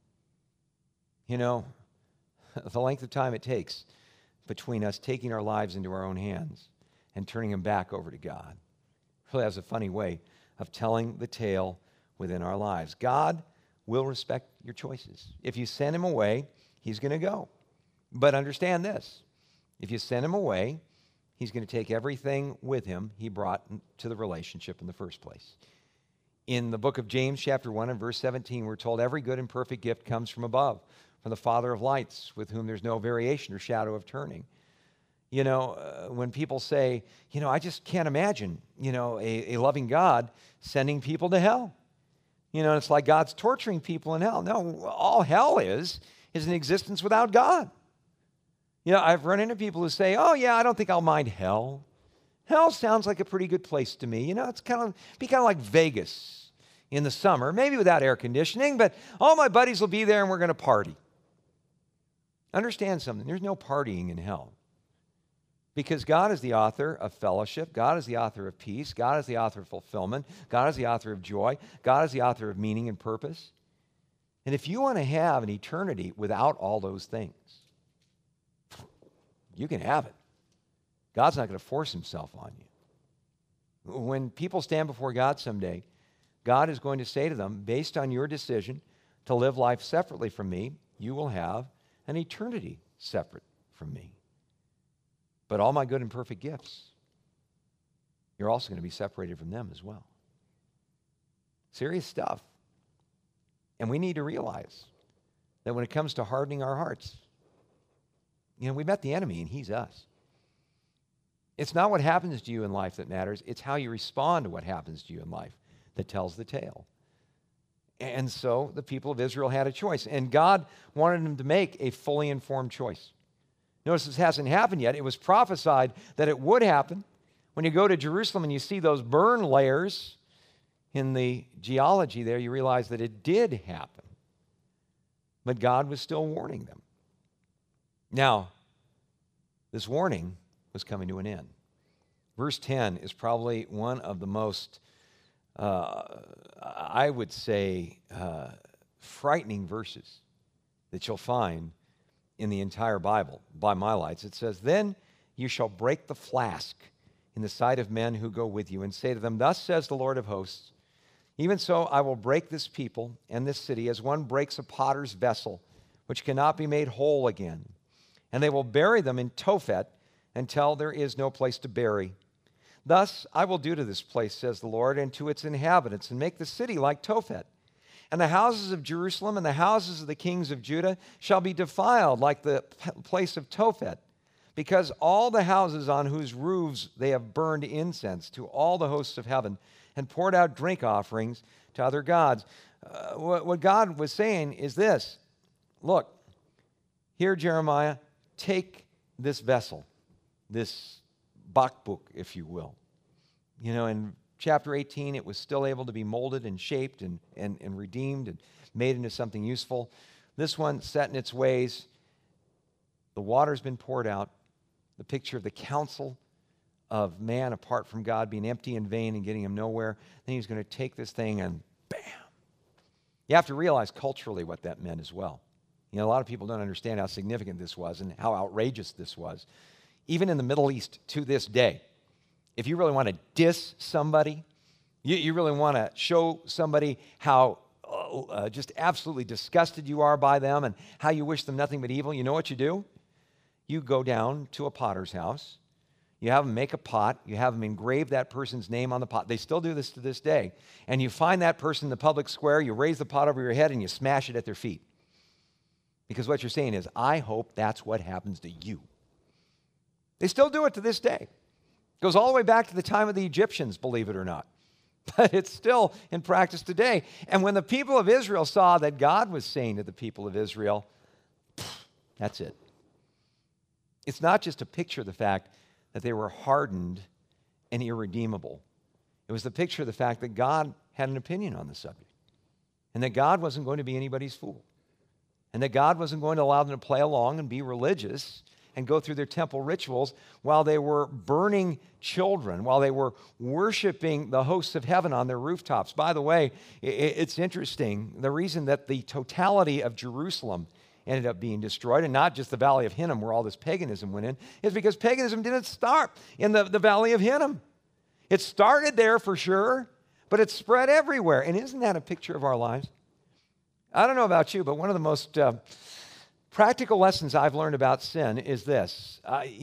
The length of time it takes between us taking our lives into our own hands and turning them back over to God really has a funny way of telling the tale within our lives. God will respect your choices. If you send him away, he's going to go. But understand this: if you send him away, he's going to take everything with him he brought to the relationship in the first place. In the book of James, chapter 1 and verse 17, we're told every good and perfect gift comes from above, from the Father of lights, with whom there's no variation or shadow of turning. When people say, I just can't imagine, a loving God sending people to hell. It's like God's torturing people in hell. No, all hell is an existence without God. I've run into people who say, oh, yeah, I don't think I'll mind hell. Hell sounds like a pretty good place to me. It's kind of like Vegas in the summer, maybe without air conditioning, but all my buddies will be there and we're going to party. Understand something. There's no partying in hell. Because God is the author of fellowship. God is the author of peace. God is the author of fulfillment. God is the author of joy. God is the author of meaning and purpose. And if you want to have an eternity without all those things, you can have it. God's not going to force himself on you. When people stand before God someday, God is going to say to them, based on your decision to live life separately from me, you will have an eternity separate from me. But all my good and perfect gifts, you're also going to be separated from them as well. Serious stuff. And we need to realize that when it comes to hardening our hearts, we met the enemy and he's us. It's not what happens to you in life that matters. It's how you respond to what happens to you in life that tells the tale. And so the people of Israel had a choice, and God wanted them to make a fully informed choice. Notice this hasn't happened yet. It was prophesied that it would happen. When you go to Jerusalem and you see those burn layers in the geology there, you realize that it did happen. But God was still warning them. Now, this warning was coming to an end. Verse 10 is probably one of the most, I would say, frightening verses that you'll find in the entire Bible, by my lights. It says, "Then you shall break the flask in the sight of men who go with you, and say to them, Thus says the Lord of hosts, even so I will break this people and this city as one breaks a potter's vessel, which cannot be made whole again. And they will bury them in Tophet until there is no place to bury. Thus I will do to this place, says the Lord, and to its inhabitants, and make the city like Tophet. And the houses of Jerusalem and the houses of the kings of Judah shall be defiled like the place of Tophet, because all the houses on whose roofs they have burned incense to all the hosts of heaven and poured out drink offerings to other gods. What God was saying is this: look, here, Jeremiah, take this vessel, this bakbuk, if you will. In chapter 18, it was still able to be molded and shaped and redeemed and made into something useful. This one, set in its ways, the water's been poured out, the picture of the counsel of man apart from God being empty and vain and getting him nowhere. Then he's going to take this thing and bam. You have to realize culturally what that meant as well. A lot of people don't understand how significant this was and how outrageous this was. Even in the Middle East to this day, if you really want to diss somebody, you really want to show somebody how just absolutely disgusted you are by them and how you wish them nothing but evil, you know what you do? You go down to a potter's house. You have them make a pot. You have them engrave that person's name on the pot. They still do this to this day. And you find that person in the public square, you raise the pot over your head, and you smash it at their feet. Because what you're saying is, I hope that's what happens to you. They still do it to this day. It goes all the way back to the time of the Egyptians, believe it or not. But it's still in practice today. And when the people of Israel saw that God was saying to the people of Israel, that's it. It's not just a picture of the fact that they were hardened and irredeemable. It was the picture of the fact that God had an opinion on the subject, and that God wasn't going to be anybody's fool, and that God wasn't going to allow them to play along and be religious and go through their temple rituals while they were burning children, while they were worshiping the hosts of heaven on their rooftops. By the way, it's interesting. The reason that the totality of Jerusalem ended up being destroyed, and not just the Valley of Hinnom where all this paganism went in, is because paganism didn't start in the Valley of Hinnom. It started there for sure, but it spread everywhere. And isn't that a picture of our lives? I don't know about you, but one of the most practical lessons I've learned about sin is this.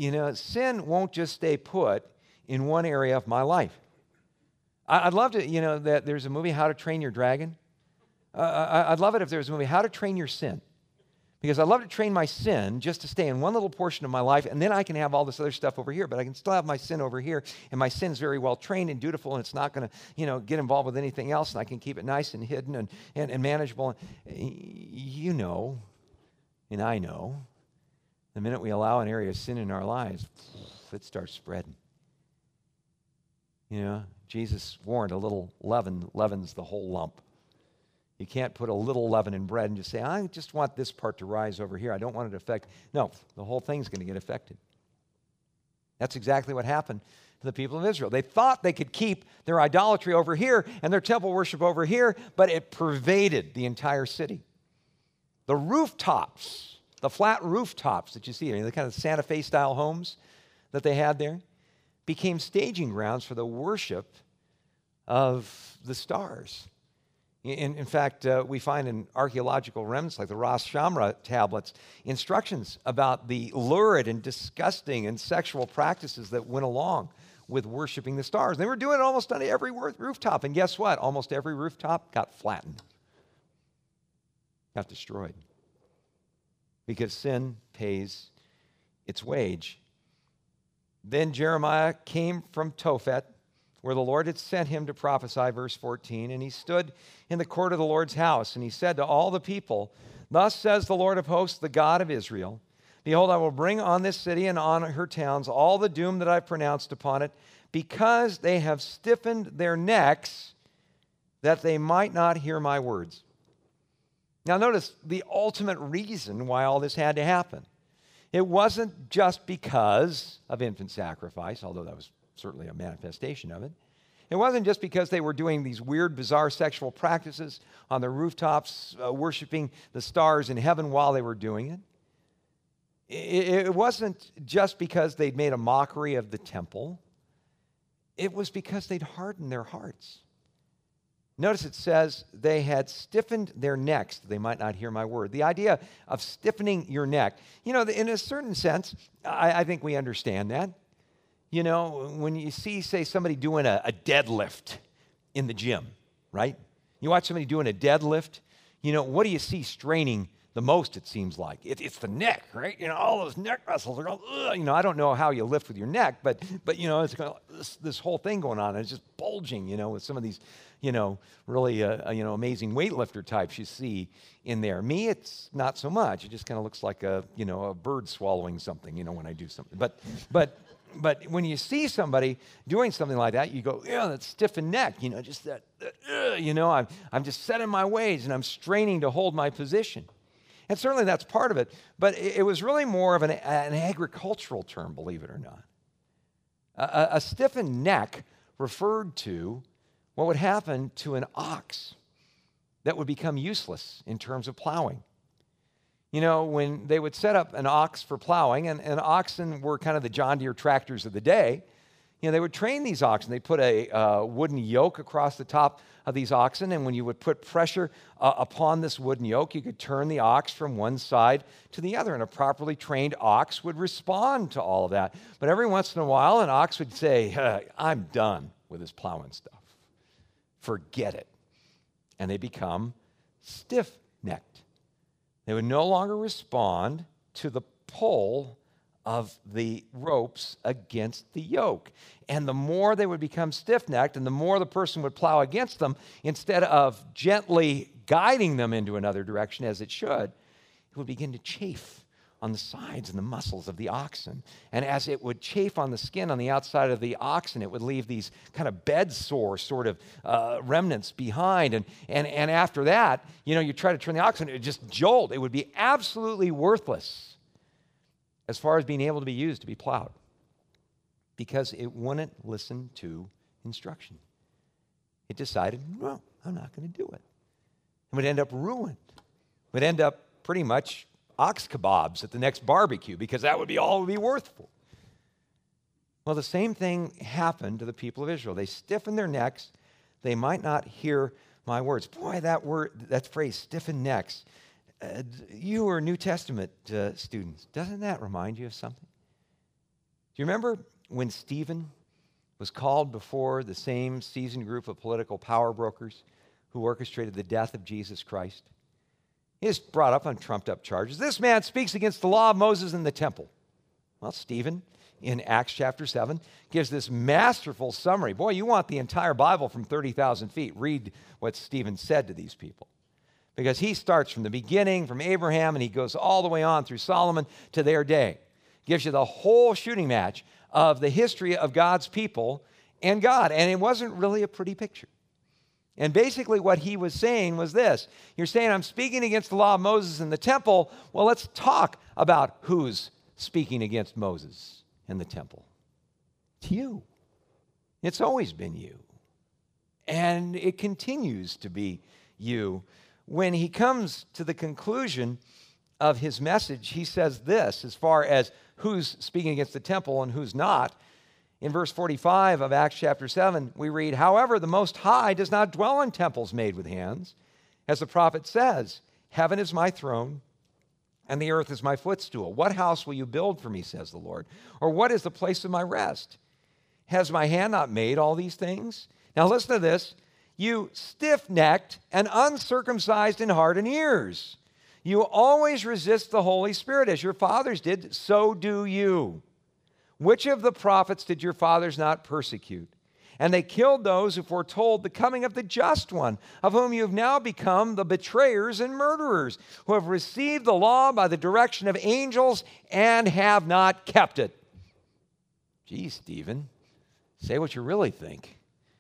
Sin won't just stay put in one area of my life. I'd love to, that there's a movie, How to Train Your Dragon. I'd love it if there was a movie, How to Train Your Sin. Because I love to train my sin just to stay in one little portion of my life, and then I can have all this other stuff over here, but I can still have my sin over here, and my sin's very well trained and dutiful, and it's not going to, get involved with anything else, and I can keep it nice and hidden and manageable. You know, and I know, the minute we allow an area of sin in our lives, it starts spreading. Jesus warned, a little leaven leavens the whole lump. You can't put a little leaven in bread and just say, I just want this part to rise over here. I don't want it to affect. No, the whole thing's going to get affected. That's exactly what happened to the people of Israel. They thought they could keep their idolatry over here and their temple worship over here, but it pervaded the entire city. The rooftops, the flat rooftops that you see, the kind of Santa Fe style homes that they had there, became staging grounds for the worship of the stars. In fact, we find in archaeological remnants like the Ras Shamra tablets instructions about the lurid and disgusting and sexual practices that went along with worshiping the stars. They were doing it almost on every rooftop. And guess what? Almost every rooftop got flattened, got destroyed. Because sin pays its wage. Then Jeremiah came from Tophet, where the Lord had sent him to prophesy, verse 14, and he stood in the court of the Lord's house, and he said to all the people, Thus says the Lord of hosts, the God of Israel, Behold, I will bring on this city and on her towns all the doom that I've pronounced upon it, because they have stiffened their necks, that they might not hear my words. Now notice the ultimate reason why all this had to happen. It wasn't just because of infant sacrifice, although that was certainly a manifestation of it. It wasn't just because they were doing these weird, bizarre sexual practices on the rooftops, worshiping the stars in heaven while they were doing it. It wasn't just because they'd made a mockery of the temple. It was because they'd hardened their hearts. Notice it says they had stiffened their necks that they might not hear my word. The idea of stiffening your neck, in a certain sense, I think we understand that. You know, when you see, say, somebody doing a deadlift in the gym, right? You watch somebody doing a deadlift, you know, what do you see straining the most, it seems like? It's the neck, right? You know, all those neck muscles are all, ugh. You know, I don't know how you lift with your neck, but you know, it's kind of this whole thing going on. And it's just bulging, you know, with some of these, you know, really, you know, amazing weightlifter types you see in there. Me, it's not so much. It just kind of looks like a, you know, a bird swallowing something, you know, when I do something. But when you see somebody doing something like that, you go, yeah, that stiffened neck, you know, just that, you know, I'm just set in my ways and I'm straining to hold my position. And certainly that's part of it, but it was really more of an agricultural term, believe it or not. A stiffened neck referred to what would happen to an ox that would become useless in terms of plowing. You know, when they would set up an ox for plowing, and oxen were kind of the John Deere tractors of the day, you know, they would train these oxen. They'd put a wooden yoke across the top of these oxen, and when you would put pressure upon this wooden yoke, you could turn the ox from one side to the other, and a properly trained ox would respond to all of that. But every once in a while, an ox would say, I'm done with this plowing stuff. Forget it. And they become stiff-necked. They would no longer respond to the pull of the ropes against the yoke. And the more they would become stiff-necked and the more the person would plow against them, instead of gently guiding them into another direction as it should, it would begin to chafe on the sides and the muscles of the oxen. And as it would chafe on the skin on the outside of the oxen, it would leave these kind of bed sore sort of remnants behind. And after that, you know, you try to turn the oxen, it would just jolt. It would be absolutely worthless as far as being able to be used to be plowed, because it wouldn't listen to instruction. It decided, well, I'm not going to do it. It would end up ruined. It would end up pretty much ox kebabs at the next barbecue, because that would be all it would be worthful. Well, the same thing happened to the people of Israel. They stiffened their necks. They might not hear my words. Boy, that phrase, stiffened necks. You are New Testament students. Doesn't that remind you of something? Do you remember when Stephen was called before the same seasoned group of political power brokers who orchestrated the death of Jesus Christ? He was brought up on trumped-up charges. This man speaks against the law of Moses in the temple. Well, Stephen, in Acts chapter 7, gives this masterful summary. Boy, you want the entire Bible from 30,000 feet. Read what Stephen said to these people. Because he starts from the beginning, from Abraham, and he goes all the way on through Solomon to their day. Gives you the whole shooting match of the history of God's people and God. And it wasn't really a pretty picture. And basically what he was saying was this. You're saying, I'm speaking against the law of Moses in the temple. Well, let's talk about who's speaking against Moses in the temple. It's you. It's always been you. And it continues to be you. When he comes to the conclusion of his message, he says this as far as who's speaking against the temple and who's not. In verse 45 of Acts chapter 7, we read, however, the Most High does not dwell in temples made with hands. As the prophet says, heaven is my throne and the earth is my footstool. What house will you build for me, says the Lord? Or what is the place of my rest? Has my hand not made all these things? Now listen to this. You stiff-necked and uncircumcised in heart and ears. You always resist the Holy Spirit, as your fathers did, so do you. Which of the prophets did your fathers not persecute? And they killed those who foretold the coming of the just one, of whom you have now become the betrayers and murderers, who have received the law by the direction of angels and have not kept it. Gee, Stephen, say what you really think.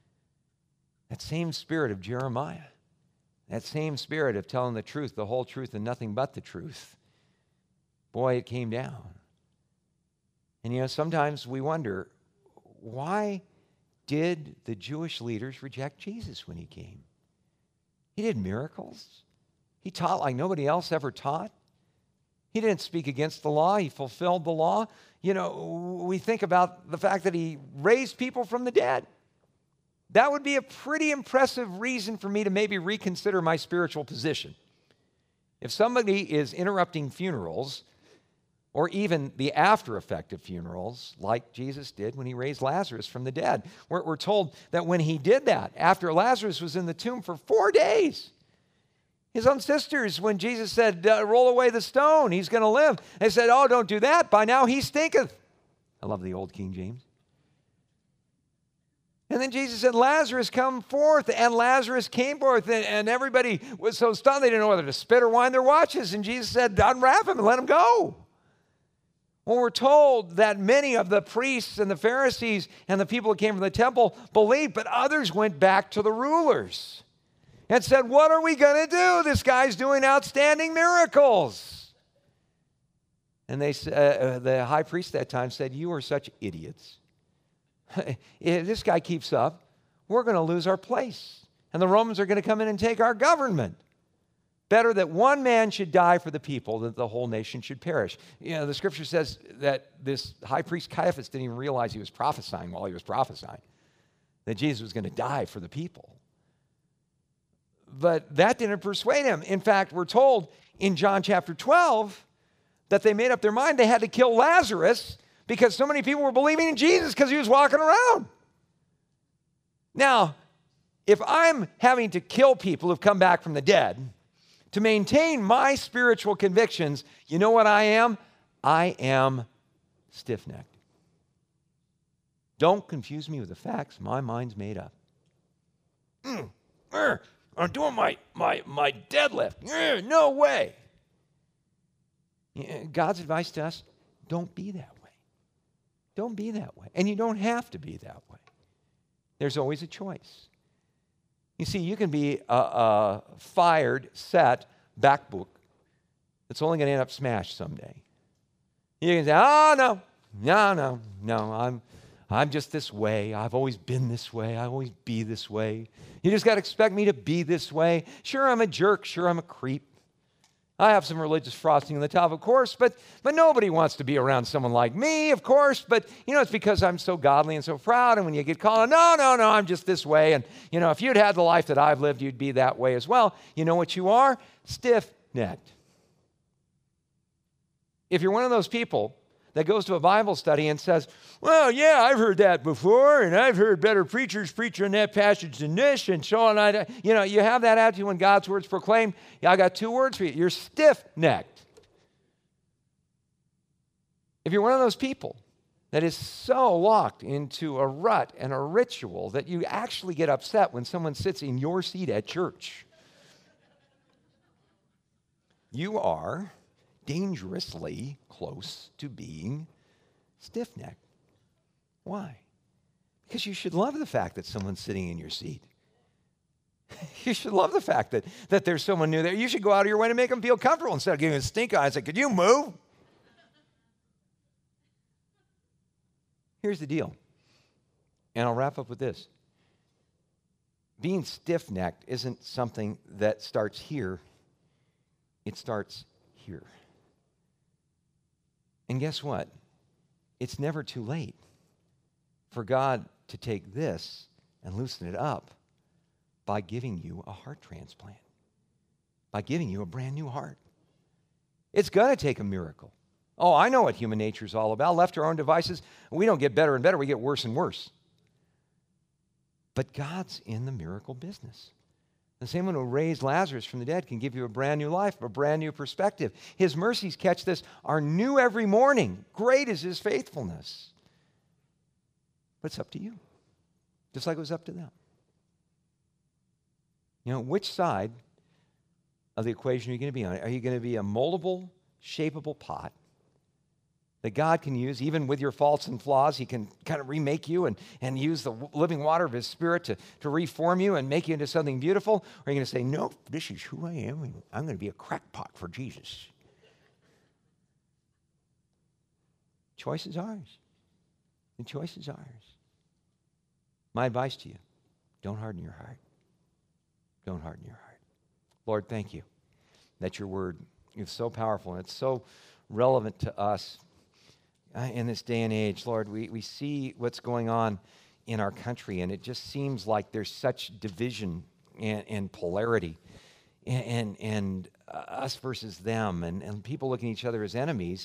That same spirit of Jeremiah, that same spirit of telling the truth, the whole truth, and nothing but the truth, boy, it came down. And you know, sometimes we wonder, why did the Jewish leaders reject Jesus when he came? He did miracles. He taught like nobody else ever taught. He didn't speak against the law. He fulfilled the law. You know, we think about the fact that he raised people from the dead. That would be a pretty impressive reason for me to maybe reconsider my spiritual position. If somebody is interrupting funerals or even the after effect of funerals, like Jesus did when he raised Lazarus from the dead. We're told that when he did that, after Lazarus was in the tomb for 4 days, his own sisters, when Jesus said, roll away the stone, he's going to live, they said, oh, don't do that. By now he stinketh. I love the old King James. And then Jesus said, Lazarus, come forth. And Lazarus came forth. And everybody was so stunned they didn't know whether to spit or wind their watches. And Jesus said, unwrap him and let him go. Well, we're told that many of the priests and the Pharisees and the people who came from the temple believed, but others went back to the rulers and said, what are we going to do? This guy's doing outstanding miracles. And the high priest at that time said, you are such idiots. If this guy keeps up, we're going to lose our place. And the Romans are going to come in and take our government. Better that one man should die for the people than the whole nation should perish. You know, the scripture says that this high priest Caiaphas didn't even realize he was prophesying while he was prophesying, that Jesus was going to die for the people. But that didn't persuade him. In fact, we're told in John chapter 12 that they made up their mind they had to kill Lazarus because so many people were believing in Jesus because he was walking around. Now, if I'm having to kill people who've come back from the dead to maintain my spiritual convictions, you know what I am? I am stiff-necked. Don't confuse me with the facts. My mind's made up. I'm doing my deadlift. No way. God's advice to us, don't be that way. Don't be that way. And you don't have to be that way. There's always a choice. You see, you can be a fired, set back book that's only going to end up smashed someday. You can say, oh, no, I'm just this way. I've always been this way. I always be this way. You just got to expect me to be this way. Sure, I'm a jerk. Sure, I'm a creep. I have some religious frosting on the top, of course, but nobody wants to be around someone like me, of course. But, it's because I'm so godly and so proud. And when you get called, no, I'm just this way. And, if you'd had the life that I've lived, you'd be that way as well. You know what you are? Stiff-necked. If you're one of those people that goes to a Bible study and says, well, yeah, I've heard that before, and I've heard better preachers preach on that passage than this, and so on. You have that attitude when God's word's proclaimed. I got 2 words for you. You're stiff-necked. If you're one of those people that is so locked into a rut and a ritual that you actually get upset when someone sits in your seat at church, you are dangerously close to being stiff-necked. Why? Because you should love the fact that someone's sitting in your seat. You should love the fact that there's someone new there. You should go out of your way to make them feel comfortable instead of giving a stink eye and say, could you move? Here's the deal, and I'll wrap up with this. Being stiff-necked isn't something that starts here. It starts here. And guess what? It's never too late for God to take this and loosen it up by giving you a heart transplant, by giving you a brand new heart. It's going to take a miracle. Oh, I know what human nature is all about. Left to our own devices, we don't get better and better. We get worse and worse. But God's in the miracle business. The same one who raised Lazarus from the dead can give you a brand new life, a brand new perspective. His mercies, catch this, are new every morning. Great is his faithfulness. But it's up to you, just like it was up to them. Which side of the equation are you going to be on? Are you going to be a moldable, shapeable pot that God can use, even with your faults and flaws? He can kind of remake you and use the living water of his Spirit to reform you and make you into something beautiful? Or are you going to say, no, this is who I am, and I'm going to be a crackpot for Jesus? Choice is ours. The choice is ours. My advice to you, don't harden your heart. Don't harden your heart. Lord, thank you that your word is so powerful and it's so relevant to us in this day and age. Lord, we see what's going on in our country, and it just seems like there's such division and polarity and us versus them, and people looking at each other as enemies. And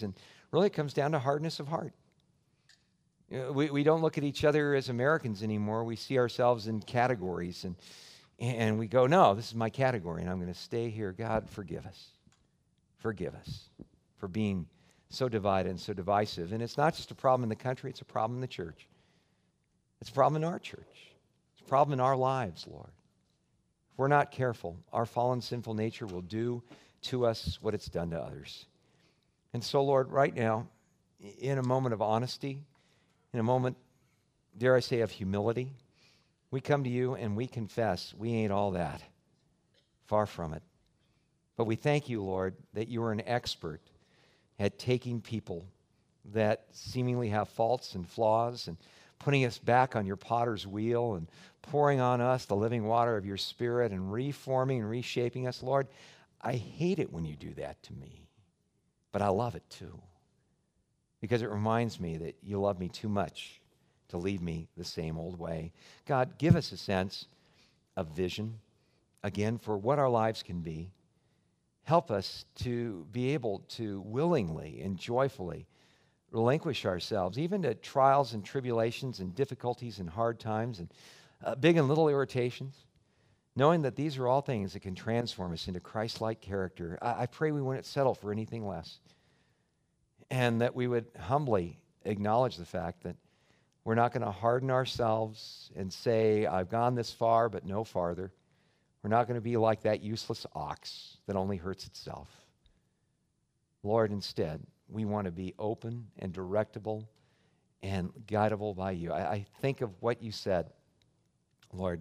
really it comes down to hardness of heart. We don't look at each other as Americans anymore. We see ourselves in categories, and we go, no, this is my category, and I'm going to stay here. God, forgive us. Forgive us for being so divided and so divisive. And it's not just a problem in the country, it's a problem in the church. It's a problem in our church. It's a problem in our lives, Lord. If we're not careful, our fallen sinful nature will do to us what it's done to others. And so, Lord, right now, in a moment of honesty, in a moment, dare I say, of humility, we come to you and we confess we ain't all that. Far from it. But we thank you, Lord, that you are an expert at taking people that seemingly have faults and flaws and putting us back on your potter's wheel and pouring on us the living water of your Spirit and reforming and reshaping us. Lord, I hate it when you do that to me, but I love it too, because it reminds me that you love me too much to leave me the same old way. God, give us a sense of vision, again, for what our lives can be. Help us to be able to willingly and joyfully relinquish ourselves, even to trials and tribulations and difficulties and hard times and big and little irritations, knowing that these are all things that can transform us into Christ-like character. I pray we wouldn't settle for anything less, and that we would humbly acknowledge the fact that we're not going to harden ourselves and say, I've gone this far, but no farther. We're not going to be like that useless ox that only hurts itself. Lord, instead, we want to be open and directable and guidable by you. I think of what you said, Lord,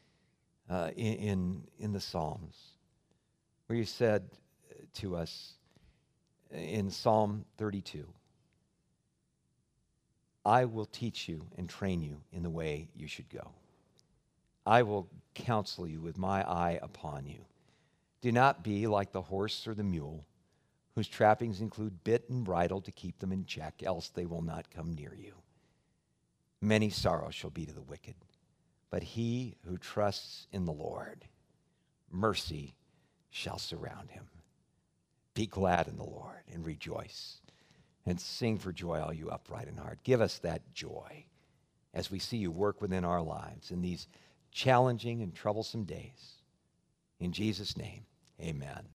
in the Psalms, where you said to us in Psalm 32, I will teach you and train you in the way you should go. I will counsel you with my eye upon you. Do not be like the horse or the mule, whose trappings include bit and bridle to keep them in check, else they will not come near you. Many sorrows shall be to the wicked, but he who trusts in the Lord, mercy shall surround him. Be glad in the Lord and rejoice, and sing for joy, all you upright in heart. Give us that joy as we see you work within our lives in these challenging and troublesome days. In Jesus' name, amen.